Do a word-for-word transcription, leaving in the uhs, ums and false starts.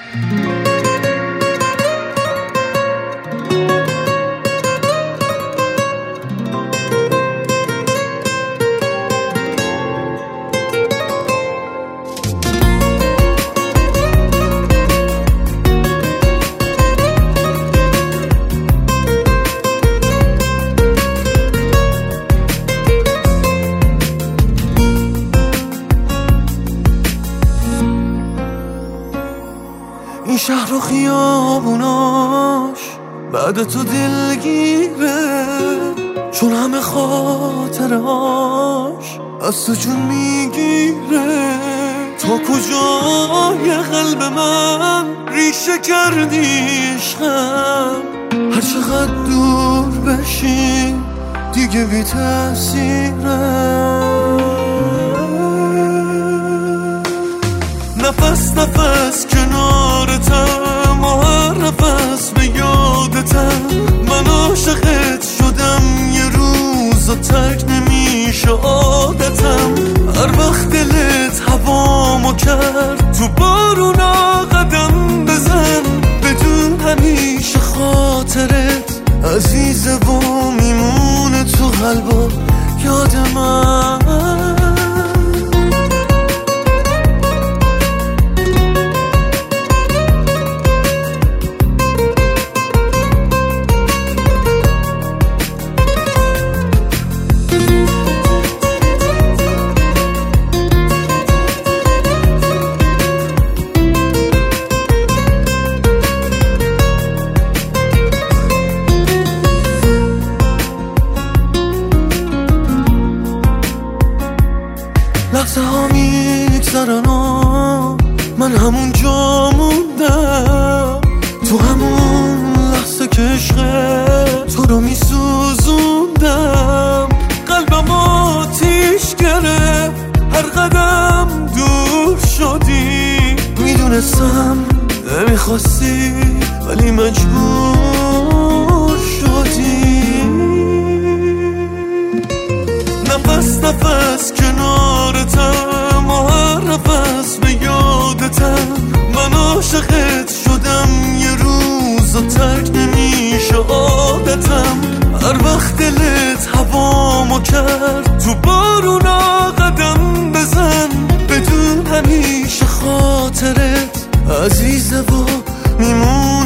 این شهر و خیابوناش بعد تو دلگیره، چون همه خاطرهاش از تو جون میگیره. تا کجای قلب من ریشه کردی عشقم، هر چقدر دور بشی دیگه بی تأثیره. نفس نفس کنارتم و هر نفس به یادتم، من عاشقت شدم یه روز و ترک نمیشه عادتم. هر وقت دلت هوامو کرد تو بارونا قدم بزن، بدون همیشه خاطرت عزیزه و میمونه تو قلب و یاد من. لحظه ها میگذرن و من همون جا موندم، تو همون لحظه که عشق تو رو میسوزوندم. قلبم آتیش گرفت هر قدم دور شدی، میدونستم نمیخواستی ولی مجبور شدی. نفس نفس کنارتم و هر نفس به یادتم، من عاشقت شدم یه روز و ترک نمیشه عادتم. هر وقت دلت هوامو کرد تو بارونا قدم بزن، بدون همیشه خاطرت عزیزه و میمون